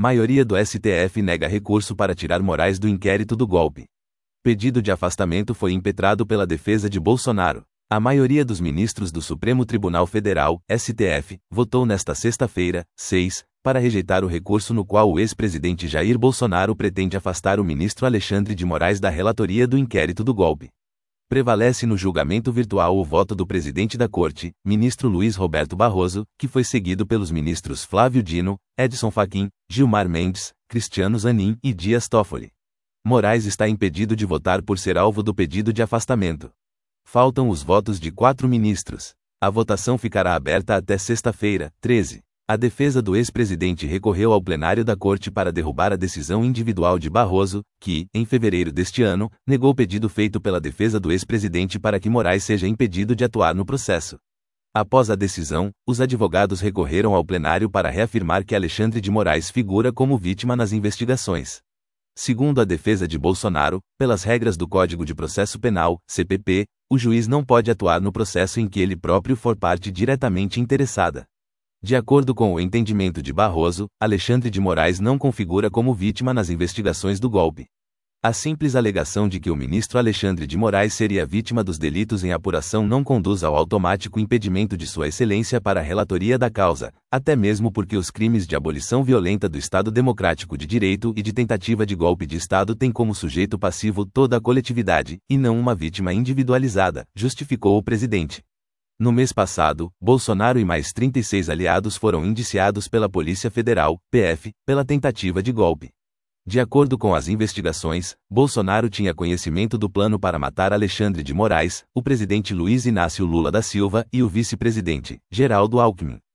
Maioria do STF nega recurso para tirar Moraes do inquérito do golpe. Pedido de afastamento foi impetrado pela defesa de Bolsonaro. A maioria dos ministros do Supremo Tribunal Federal, STF, votou nesta sexta-feira, 6, para rejeitar o recurso no qual o ex-presidente Jair Bolsonaro pretende afastar o ministro Alexandre de Moraes da relatoria do inquérito do golpe. Prevalece no julgamento virtual o voto do presidente da Corte, ministro Luiz Roberto Barroso, que foi seguido pelos ministros Flávio Dino, Edson Fachin, Gilmar Mendes, Cristiano Zanin e Dias Toffoli. Moraes está impedido de votar por ser alvo do pedido de afastamento. Faltam os votos de 4 ministros. A votação ficará aberta até sexta-feira, 13. A defesa do ex-presidente recorreu ao plenário da Corte para derrubar a decisão individual de Barroso, que, em fevereiro deste ano, negou o pedido feito pela defesa do ex-presidente para que Moraes seja impedido de atuar no processo. Após a decisão, os advogados recorreram ao plenário para reafirmar que Alexandre de Moraes figura como vítima nas investigações. Segundo a defesa de Bolsonaro, pelas regras do Código de Processo Penal, CPP, o juiz não pode atuar no processo em que ele próprio for parte diretamente interessada. De acordo com o entendimento de Barroso, Alexandre de Moraes não configura como vítima nas investigações do golpe. A simples alegação de que o ministro Alexandre de Moraes seria vítima dos delitos em apuração não conduz ao automático impedimento de Sua Excelência para a relatoria da causa, até mesmo porque os crimes de abolição violenta do Estado Democrático de Direito e de tentativa de golpe de Estado têm como sujeito passivo toda a coletividade, e não uma vítima individualizada, justificou o presidente. No mês passado, Bolsonaro e mais 36 aliados foram indiciados pela Polícia Federal, PF, pela tentativa de golpe. De acordo com as investigações, Bolsonaro tinha conhecimento do plano para matar Alexandre de Moraes, o presidente Luiz Inácio Lula da Silva e o vice-presidente, Geraldo Alckmin.